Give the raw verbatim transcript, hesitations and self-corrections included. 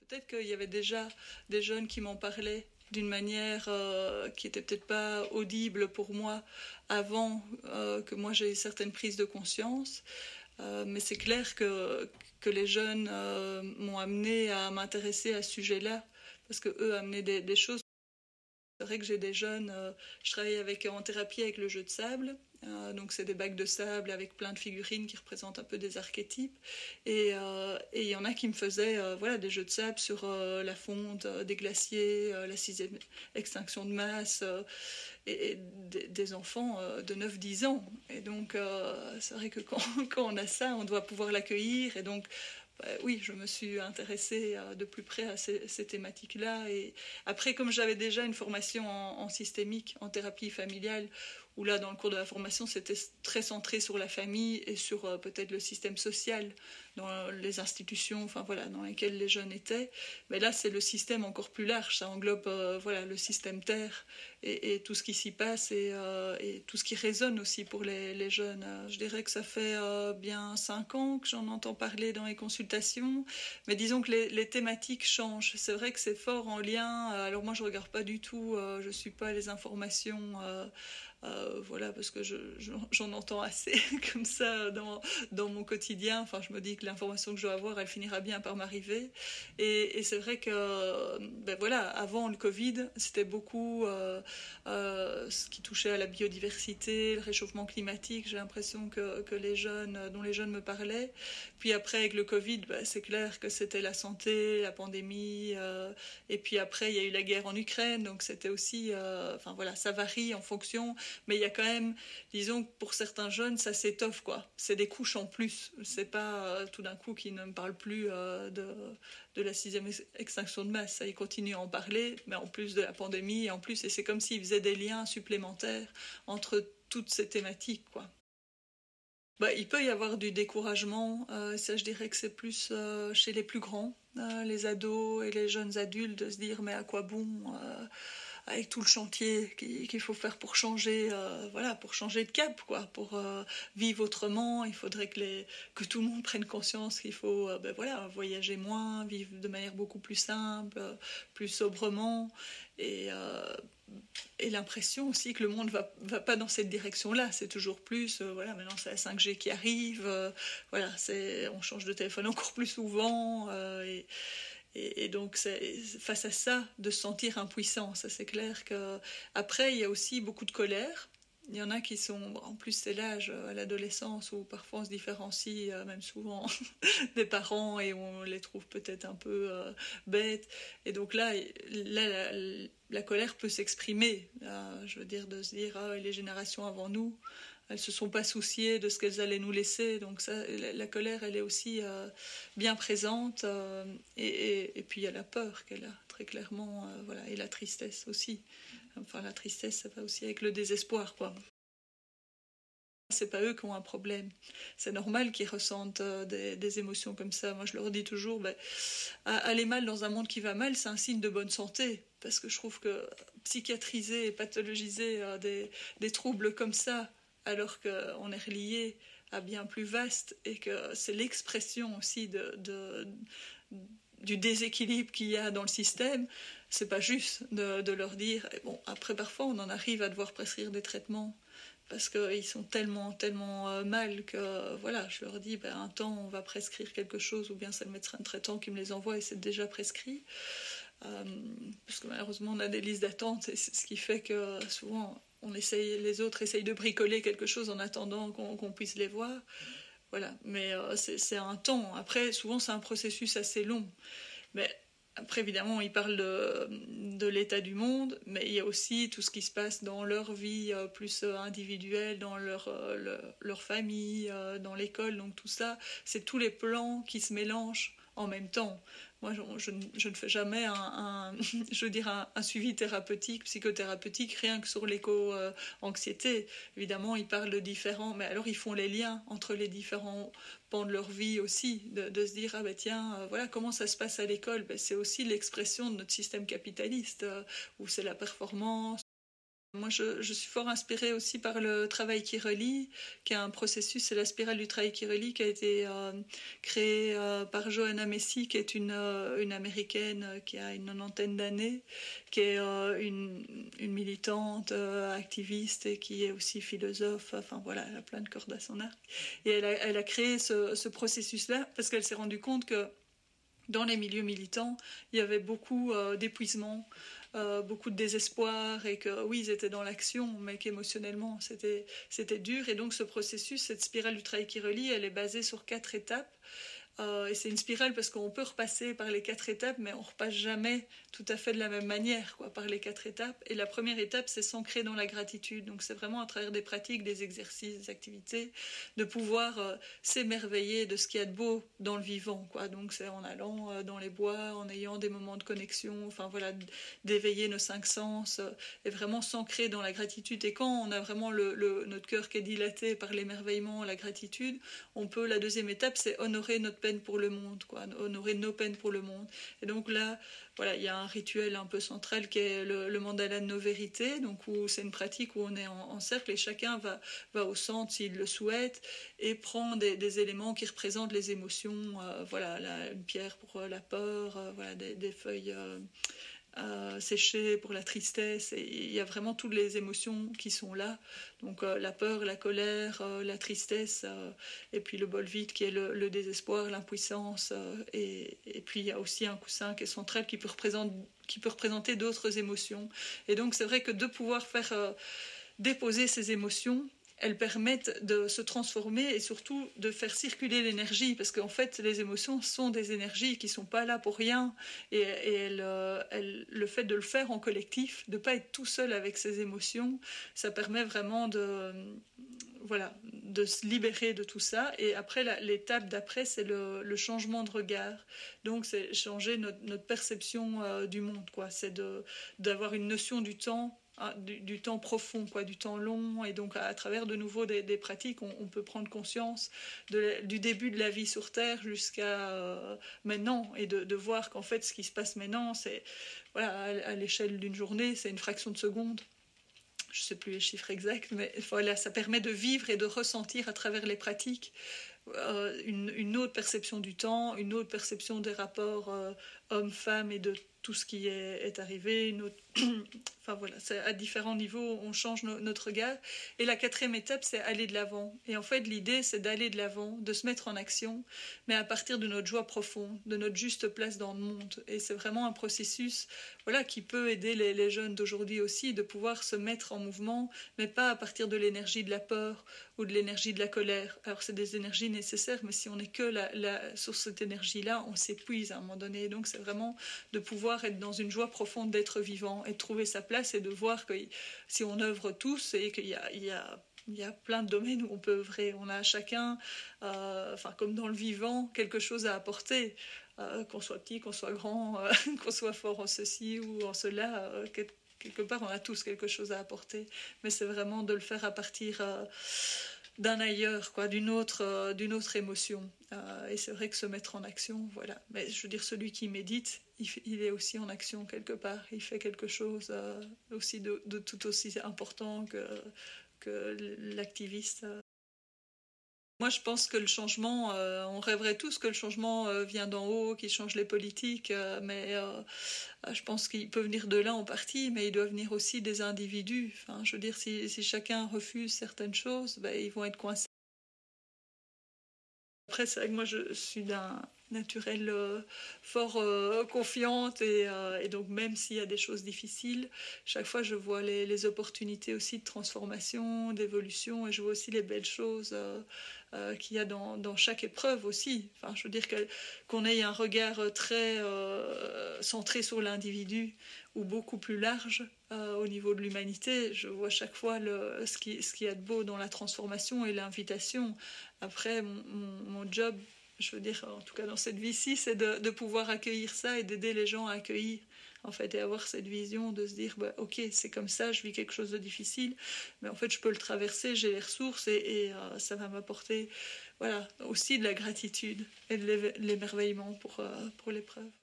Peut-être qu'il y avait déjà des jeunes qui m'en parlaient d'une manière euh, qui était peut-être pas audible pour moi avant euh, que moi j'ai certaines prises de conscience. Euh, mais c'est clair que, que les jeunes euh, m'ont amené à m'intéresser à ce sujet-là, parce qu'eux amenaient des, des choses. C'est vrai que j'ai des jeunes, euh, je travaille avec, en thérapie avec le jeu de sable, euh, donc c'est des bacs de sable avec plein de figurines qui représentent un peu des archétypes, et euh, et il y en a qui me faisaient euh, voilà, des jeux de sable sur euh, la fonte euh, des glaciers, euh, la sixième extinction de masse, euh, et, et des, des enfants euh, de neuf dix ans. Et donc euh, c'est vrai que quand, quand on a ça, on doit pouvoir l'accueillir, et donc euh, oui, je me suis intéressée euh, de plus près à ces, ces thématiques-là. Et après, comme j'avais déjà une formation en, en systémique, en thérapie familiale, où là, dans le cours de la formation, c'était très centré sur la famille et sur euh, peut-être le système social, dans les institutions, enfin voilà, dans lesquelles les jeunes étaient. Mais là, c'est le système encore plus large. Ça englobe euh, voilà, le système Terre et, et tout ce qui s'y passe, et, euh, et tout ce qui résonne aussi pour les, les jeunes. Euh, je dirais que ça fait euh, bien cinq ans que j'en entends parler dans les consultations. Mais disons que les, les thématiques changent. C'est vrai que c'est fort en lien. Alors moi, je ne regarde pas du tout, euh, je ne suis pas les informations... Euh, Euh, voilà, parce que je, je, j'en entends assez comme ça dans, dans mon quotidien. Enfin, je me dis que l'information que je dois avoir, elle finira bien par m'arriver. Et, et c'est vrai que, ben voilà, avant le Covid, c'était beaucoup euh, euh, ce qui touchait à la biodiversité, le réchauffement climatique. J'ai l'impression que, que les jeunes, dont les jeunes me parlaient. Puis après, avec le Covid, ben, c'est clair que c'était la santé, la pandémie. Euh, et puis après, il y a eu la guerre en Ukraine. Donc c'était aussi, euh, enfin voilà, ça varie en fonction. Mais il y a quand même, disons que pour certains jeunes, ça s'étoffe, quoi. C'est des couches en plus. C'est pas euh, tout d'un coup qu'ils ne me parlent plus euh, de, de la sixième extinction de masse. Ça, ils continuent à en parler, mais en plus de la pandémie, et en plus, et c'est comme s'ils faisaient des liens supplémentaires entre toutes ces thématiques, quoi. Bah, il peut y avoir du découragement. Euh, ça, je dirais que c'est plus euh, chez les plus grands, euh, les ados et les jeunes adultes, de se dire mais à quoi bon euh, avec tout le chantier qu'il faut faire pour changer, euh, voilà, pour changer de cap, quoi, pour euh, vivre autrement. Il faudrait que, les, que tout le monde prenne conscience qu'il faut, euh, ben voilà, voyager moins, vivre de manière beaucoup plus simple, euh, plus sobrement, et euh, et l'impression aussi que le monde va, va pas dans cette direction-là. C'est toujours plus, euh, voilà, maintenant c'est la cinq G qui arrive, euh, voilà, c'est, on change de téléphone encore plus souvent, euh, et, et, et donc c'est, face à ça, de se sentir impuissant, ça c'est clair que. Après, il y a aussi beaucoup de colère. Il y en a qui sont, en plus c'est l'âge, à l'adolescence, où parfois on se différencie, euh, même souvent, des parents, et on les trouve peut-être un peu euh, bêtes. Et donc là, là la, la colère peut s'exprimer. Là, je veux dire, de se dire, ah, les générations avant nous, elles ne se sont pas souciées de ce qu'elles allaient nous laisser. Donc ça, la, la colère, elle est aussi euh, bien présente. Euh, et, et, et puis il y a la peur qu'elle a, très clairement, euh, voilà, et la tristesse aussi. Enfin, la tristesse, ça va aussi avec le désespoir, quoi. C'est pas eux qui ont un problème. C'est normal qu'ils ressentent euh, des, des émotions comme ça. Moi, je leur dis toujours, ben, aller mal dans un monde qui va mal, c'est un signe de bonne santé. Parce que je trouve que psychiatriser et pathologiser euh, des, des troubles comme ça, alors qu'on est relié à bien plus vaste, et que c'est l'expression aussi de, de, du déséquilibre qu'il y a dans le système, c'est pas juste de, de leur dire. Et bon, après, parfois, on en arrive à devoir prescrire des traitements parce qu'ils sont tellement, tellement euh, mal que, euh, voilà, je leur dis, ben, un temps, on va prescrire quelque chose, ou bien c'est le médecin traitant qui me les envoie et c'est déjà prescrit. Euh, parce que malheureusement, on a des listes d'attente, et c'est ce qui fait que euh, souvent, on essaye, les autres essayent de bricoler quelque chose en attendant qu'on, qu'on puisse les voir. Voilà, mais euh, c'est, c'est un temps. Après, souvent, c'est un processus assez long. Mais après, évidemment, ils parlent de, de l'état du monde, mais il y a aussi tout ce qui se passe dans leur vie euh, plus individuelle, dans leur, euh, leur, leur famille, euh, dans l'école. Donc tout ça, c'est tous les plans qui se mélangent en même temps. Moi, je, je, je ne fais jamais un, un, je veux dire un, un suivi thérapeutique, psychothérapeutique, rien que sur l'éco-anxiété. Évidemment, ils parlent de différents, mais alors ils font les liens entre les différents pans de leur vie aussi, de, de se dire, ah ben tiens, euh, voilà comment ça se passe à l'école. Ben, c'est aussi l'expression de notre système capitaliste, euh, où c'est la performance, Moi, je, je suis fort inspirée aussi par le travail qui relie, qui est un processus, c'est la spirale du travail qui relie, qui a été euh, créée euh, par Joanna Macy, qui est une, euh, une américaine euh, qui a une nonantaine d'années, qui est euh, une, une militante, euh, activiste et qui est aussi philosophe. Enfin voilà, elle a plein de cordes à son arc. Et elle a, elle a créé ce, ce processus-là parce qu'elle s'est rendue compte que dans les milieux militants, il y avait beaucoup euh, d'épuisement, euh, beaucoup de désespoir et que oui, ils étaient dans l'action, mais qu'émotionnellement, c'était, c'était dur. Et donc ce processus, cette spirale du travail qui relie, elle est basée sur quatre étapes. Euh, et c'est une spirale parce qu'on peut repasser par les quatre étapes, mais on repasse jamais tout à fait de la même manière, quoi, par les quatre étapes. Et la première étape, c'est s'ancrer dans la gratitude. Donc c'est vraiment à travers des pratiques, des exercices, des activités, de pouvoir euh, s'émerveiller de ce qu'il y a de beau dans le vivant, quoi. Donc c'est en allant euh, dans les bois, en ayant des moments de connexion, enfin voilà, d'éveiller nos cinq sens euh, et vraiment s'ancrer dans la gratitude. Et quand on a vraiment le, le, notre cœur qui est dilaté par l'émerveillement, la gratitude, on peut, la deuxième étape, c'est honorer notre peine pour le monde, quoi, honorer nos peines pour le monde. Et donc là, voilà, il y a un rituel un peu central qui est le, le mandala de nos vérités, donc où c'est une pratique où on est en, en cercle et chacun va, va au centre s'il le souhaite et prend des, des éléments qui représentent les émotions, euh, voilà, la, une pierre pour la peur, euh, voilà, des, des feuilles euh, euh, séchées pour la tristesse, et il y a vraiment toutes les émotions qui sont là, donc euh, la peur, la colère, euh, la tristesse, euh, et puis le bol vide qui est le, le désespoir, l'impuissance, euh, et, et puis il y a aussi un coussin qui est central qui peut représenter, qui peut représenter d'autres émotions. Et donc c'est vrai que de pouvoir faire euh, déposer ces émotions, elles permettent de se transformer et surtout de faire circuler l'énergie, parce qu'en fait les émotions sont des énergies qui ne sont pas là pour rien, et, et elles, euh, elles, le fait de le faire en collectif, de ne pas être tout seul avec ses émotions, ça permet vraiment de, voilà, de se libérer de tout ça. Et après, la, l'étape d'après, c'est le, le changement de regard. Donc c'est changer notre, notre perception euh, du monde, quoi. C'est de, d'avoir une notion du temps, Du, du temps profond, quoi, du temps long, et donc à, à travers de nouveau des, des pratiques, on, on peut prendre conscience de, du début de la vie sur Terre jusqu'à euh, maintenant, et de, de voir qu'en fait ce qui se passe maintenant, c'est voilà, à, à l'échelle d'une journée, c'est une fraction de seconde. Je ne sais plus les chiffres exacts, mais voilà, ça permet de vivre et de ressentir à travers les pratiques euh, une, une autre perception du temps, une autre perception des rapports euh, hommes-femmes et de tout ce qui est, est arrivé, une autre... enfin voilà, c'est à différents niveaux, on change no, notre regard. Et la quatrième étape, c'est aller de l'avant. Et en fait, l'idée, c'est d'aller de l'avant, de se mettre en action, mais à partir de notre joie profonde, de notre juste place dans le monde. Et c'est vraiment un processus, voilà, qui peut aider les, les jeunes d'aujourd'hui aussi, de pouvoir se mettre en mouvement, mais pas à partir de l'énergie de la peur ou de l'énergie de la colère. Alors c'est des énergies nécessaires, mais si on n'est que la, la, sur cette énergie-là, on s'épuise à un moment donné. Donc c'est vraiment de pouvoir être dans une joie profonde d'être vivant et de trouver sa place et de voir que si on œuvre tous et qu'il y a, il y a il y a plein de domaines où on peut œuvrer. On a chacun, euh, enfin, comme dans le vivant, quelque chose à apporter. Euh, qu'on soit petit, qu'on soit grand, euh, qu'on soit fort en ceci ou en cela, euh, quelque part, on a tous quelque chose à apporter. Mais c'est vraiment de le faire à partir euh, d'un ailleurs, quoi, d'une autre, euh, d'une autre émotion. Euh, et c'est vrai que se mettre en action, voilà. Mais je veux dire, celui qui médite, il, il est aussi en action quelque part. Il fait quelque chose euh, aussi de, de tout aussi important que, que l'activiste. Moi, je pense que le changement, euh, on rêverait tous que le changement euh, vient d'en haut, qu'il change les politiques, euh, mais euh, je pense qu'il peut venir de là en partie, mais il doit venir aussi des individus. Enfin, je veux dire, si, si chacun refuse certaines choses, ben, ils vont être coincés. Après, c'est vrai que moi, je suis d'un naturel euh, fort euh, confiante et, euh, et donc même s'il y a des choses difficiles, chaque fois je vois les, les opportunités aussi de transformation, d'évolution, et je vois aussi les belles choses euh, euh, qu'il y a dans, dans chaque épreuve aussi. Enfin, je veux dire que, qu'on ait un regard très euh, centré sur l'individu ou beaucoup plus large euh, au niveau de l'humanité. Je vois chaque fois le, ce qui, ce qu'il y a de beau dans la transformation et l'invitation. Après, mon, mon, mon job, je veux dire, en tout cas dans cette vie-ci, c'est de, de pouvoir accueillir ça et d'aider les gens à accueillir, en fait, et avoir cette vision de se dire, bah, ok, c'est comme ça, je vis quelque chose de difficile, mais en fait, je peux le traverser, j'ai les ressources et, et euh, ça va m'apporter, voilà, aussi de la gratitude et de l'émerveillement pour, euh, pour l'épreuve.